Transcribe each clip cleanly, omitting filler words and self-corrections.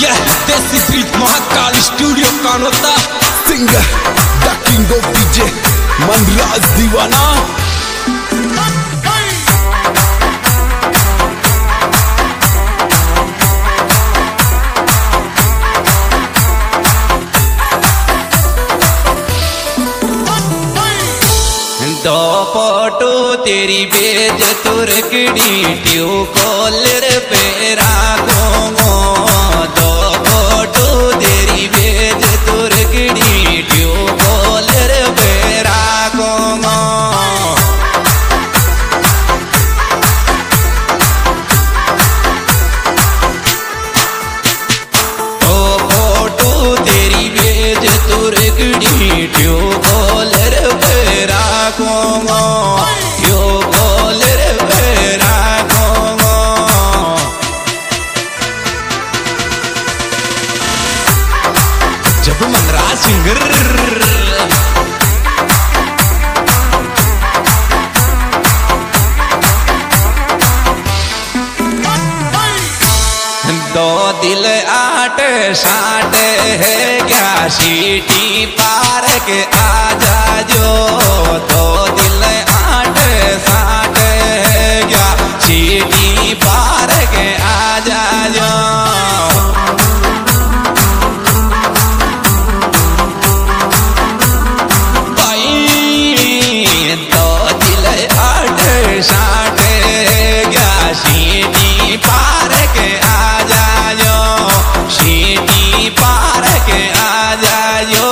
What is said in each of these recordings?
यह Desi Preet Mahakal studio Kanota singer the king of DJ Manraj Deewana. दो photo तेरी बेज तुरकड़ी ट्यू कॉलर पे राखूंगा। दो फोटो तेरी बेज तुरकड़ी ट्यू कॉलर पे राखूंगा। दो फोटो तेरी बेज तुरकड़ी ट्यू कॉलर पे राखूंगा। यो कॉलर पे राखूंगा। जब मनराज सिंगर दो दिल 8 साठ है क्या सीटी पार के आजा जो। दो दिल 8 साठ है क्या सीटी पार के आजा जो। भाई दो दिल 8 साठ है क्या सीटी पार के आजा जो। सीटी पार के आजा जो।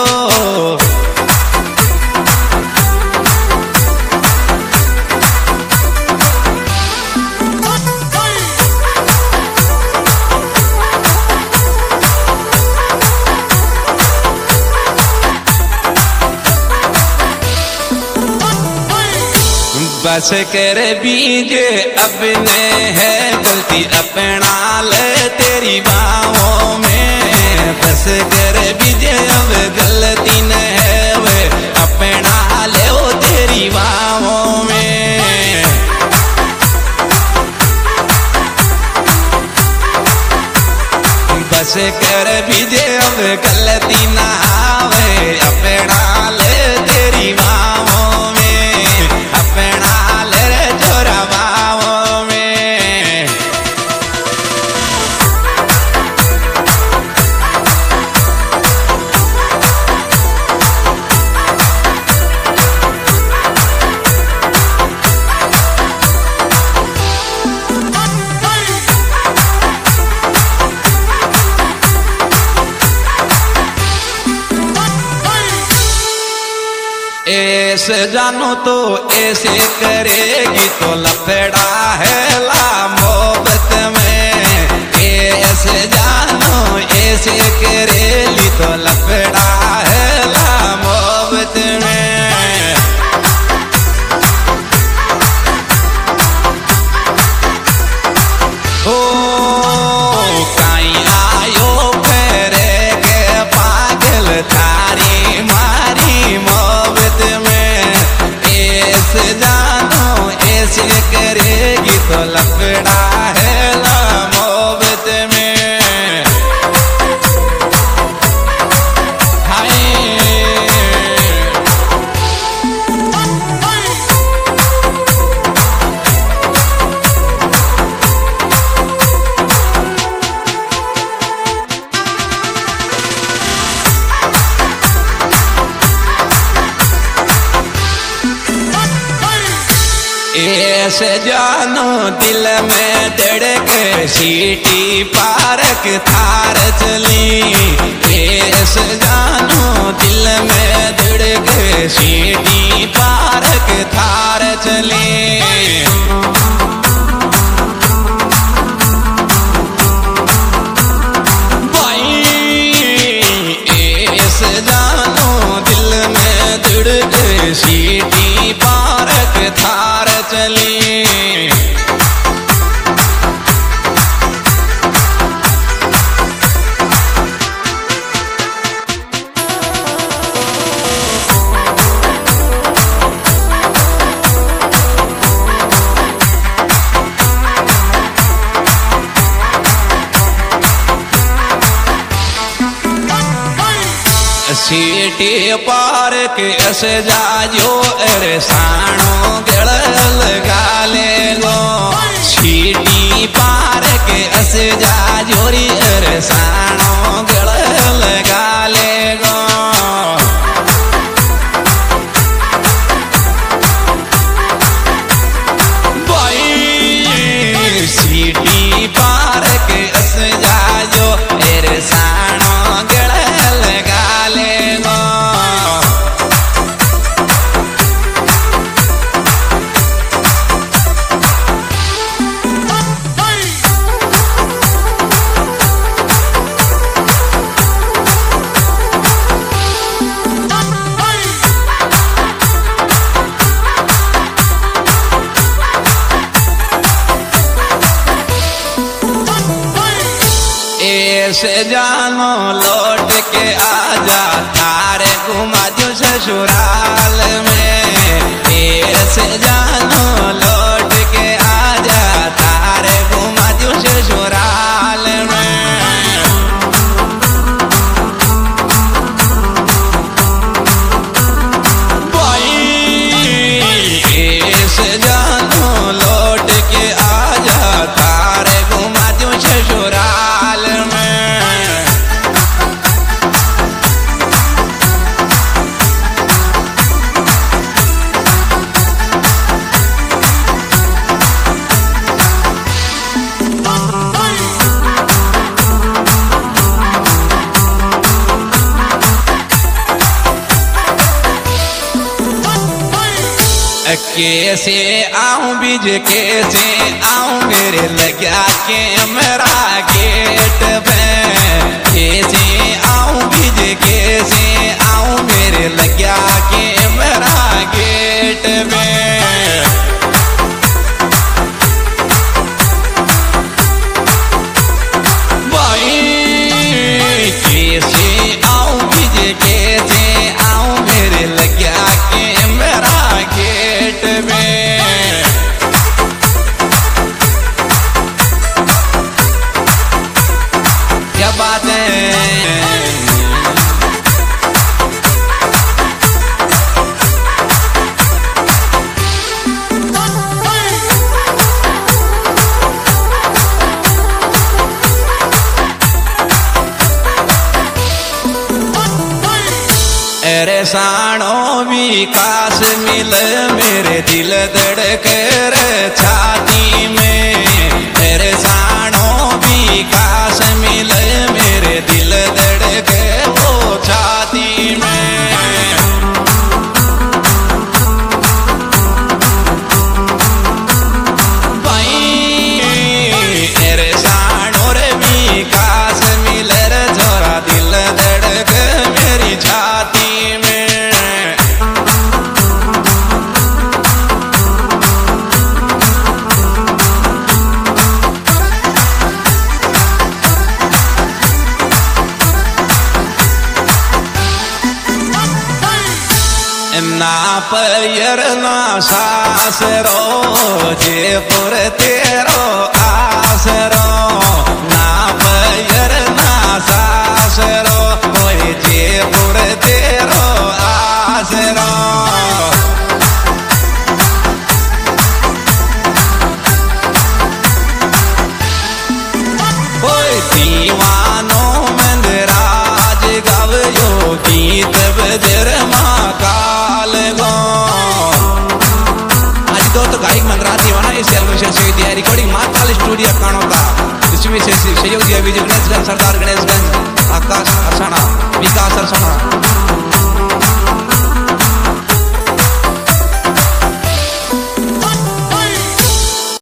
बस कर बीजे अपने है गलती अपना ले तेरी बाहों में। बस कर बीजे अब गलती न है वे अपना ले वो तेरी बाहों में। बस कर बीजे अब गलती ना आवे अपना ले तेरी बाहों में। अपना ले रे छोरा बाहों में। ऐसे जानो तो ऐसे करेगी तो लफड़ा है ला मोहब्बत में। ऐसे जानो ऐसे करेली तो लफड़ा है ला मोहब्बत में। ओ काई आयो करे के पागल थारी मारी मोहब्बत में। ऐसे जानो ऐसे करेगी तो लफड़ा है ला मोहब्बत में। हाय ऐसे जानो दिल में धड़के सीटी पारक थार चली। ऐसे जानो दिल में धड़के सीटी पारक थार चली। ऐसे जानो दिल में धड़के सीटी पारक थार चली। सीटी पार के अस जाजो अरे साणो गल लगा ले गो सीटी पार के अस जाजो री अरे साणो गल लगा ले गो भाई सीटी पार के अस जाजो अरे साणो गल लगा ले गो ऐसे जानो लौट के आजा तारे घुमा जो ससुराल में ऐसे जानो लौट के आजा तारे घुमा जो ससुराल में भाई ऐसे जानो लौट के आजा तारे घुमा जो ससुराल में कैसे आऊं बीज कैसे आऊं मेरे लगा के मेरा गेट पे कैसे आऊं बीज कैसे आऊं मेरे लगा के मेरा गेट पे भाई कैसे आऊं बीज कैसे आऊं मेरे लगा के मेरा गेट में क्या बात है अरे साणो विकास मिल मेरे दिल धड़क छाती में अरे साणो विकास मिल मेरे दिल धड़क वो छाती में भाई अरे साणो रे विकास मिल रे छोरा दिल धड़क मेरी छाती ना पैर ना सासरो जयपुर तेरो आसरो ना पैर ना सासरो कोई जयपुर तेरो आसरो कोई दीवानो मंदराज गावयो गीत बजर महाकाल गो आज तो गायक मंदराज दीवाना इस एल्बम से दिया रिकॉर्डिंग महाकाल स्टूडियो कानोता इसमें से सहयोग दिया विजय गणेशगंज सरदार गणेशगंज आकाश हरसाना विकास हरसाना